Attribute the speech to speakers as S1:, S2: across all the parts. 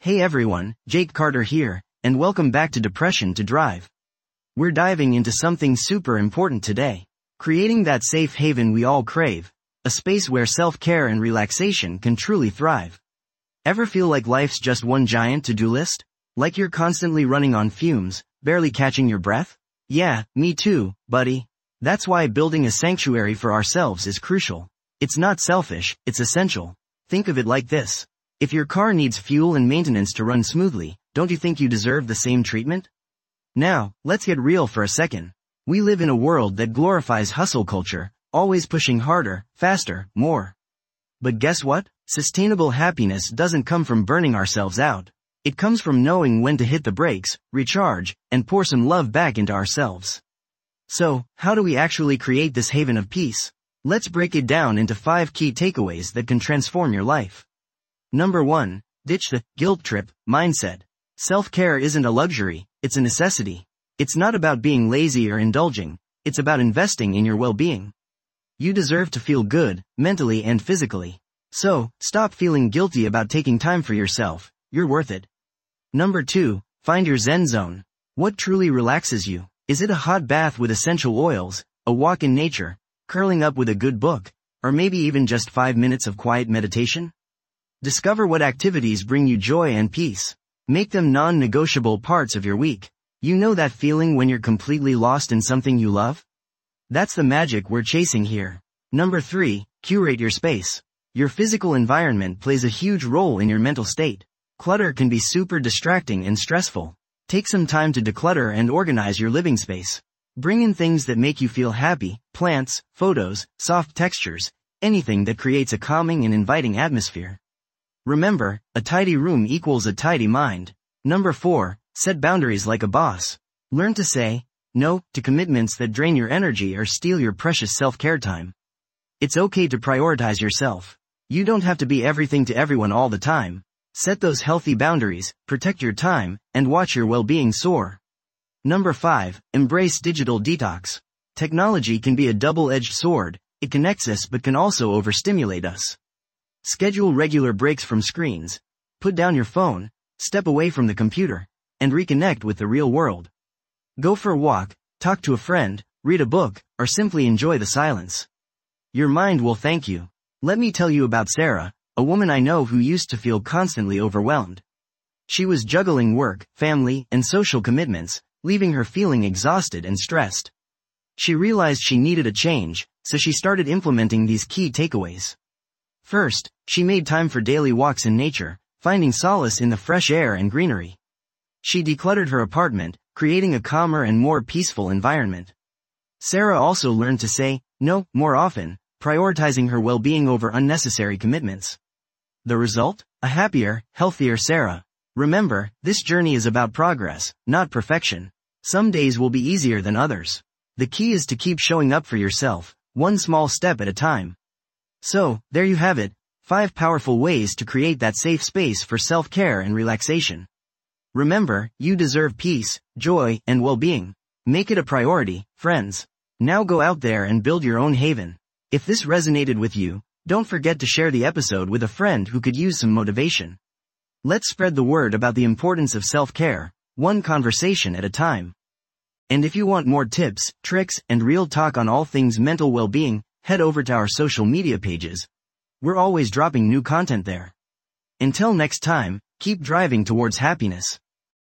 S1: Hey everyone, Jake Carter here, and welcome back to Depression to Drive. We're diving into something super important today. Creating that safe haven we all crave. A space where self-care and relaxation can truly thrive. Ever feel like life's just one giant to-do list? Like you're constantly running on fumes, barely catching your breath? Yeah, me too, buddy. That's why building a sanctuary for ourselves is crucial. It's not selfish, it's essential. Think of it like this. If your car needs fuel and maintenance to run smoothly, don't you think you deserve the same treatment? Now, let's get real for a second. We live in a world that glorifies hustle culture, always pushing harder, faster, more. But guess what? Sustainable happiness doesn't come from burning ourselves out. It comes from knowing when to hit the brakes, recharge, and pour some love back into ourselves. So, how do we actually create this haven of peace? Let's break it down into 5 key takeaways that can transform your life. Number 1. Ditch the guilt trip mindset. Self-care isn't a luxury, it's a necessity. It's not about being lazy or indulging, it's about investing in your well-being. You deserve to feel good, mentally and physically. So, stop feeling guilty about taking time for yourself, you're worth it. Number 2. Find your Zen zone. What truly relaxes you? Is it a hot bath with essential oils, a walk in nature, curling up with a good book, or maybe even just 5 minutes of quiet meditation? Discover what activities bring you joy and peace. Make them non-negotiable parts of your week. You know that feeling when you're completely lost in something you love? That's the magic we're chasing here. Number 3. Curate your space. Your physical environment plays a huge role in your mental state. Clutter can be super distracting and stressful. Take some time to declutter and organize your living space. Bring in things that make you feel happy, plants, photos, soft textures, anything that creates a calming and inviting atmosphere. Remember, a tidy room equals a tidy mind. Number 4. Set boundaries like a boss. Learn to say no to commitments that drain your energy or steal your precious self-care time. It's okay to prioritize yourself. You don't have to be everything to everyone all the time. Set those healthy boundaries, protect your time, and watch your well-being soar. Number 5. Embrace digital detox. Technology can be a double-edged sword. It connects us but can also overstimulate us. Schedule regular breaks from screens. Put down your phone, step away from the computer, and reconnect with the real world. Go for a walk, talk to a friend, read a book, or simply enjoy the silence. Your mind will thank you. Let me tell you about Sarah, a woman I know who used to feel constantly overwhelmed. She was juggling work, family, and social commitments, leaving her feeling exhausted and stressed. She realized she needed a change, so she started implementing these key takeaways. First, she made time for daily walks in nature, finding solace in the fresh air and greenery. She decluttered her apartment, creating a calmer and more peaceful environment. Sarah also learned to say no more often, prioritizing her well-being over unnecessary commitments. The result? A happier, healthier Sarah. Remember, this journey is about progress, not perfection. Some days will be easier than others. The key is to keep showing up for yourself, one small step at a time. So, there you have it, 5 powerful ways to create that safe space for self-care and relaxation. Remember, you deserve peace, joy, and well-being. Make it a priority, friends. Now go out there and build your own haven. If this resonated with you, don't forget to share the episode with a friend who could use some motivation. Let's spread the word about the importance of self-care, one conversation at a time. And if you want more tips, tricks, and real talk on all things mental well-being, head over to our social media pages. We're always dropping new content there. Until next time, keep driving towards happiness.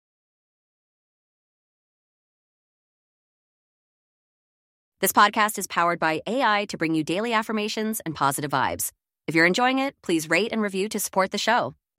S2: This podcast is powered by AI to bring you daily affirmations and positive vibes. If you're enjoying it, please rate and review to support the show.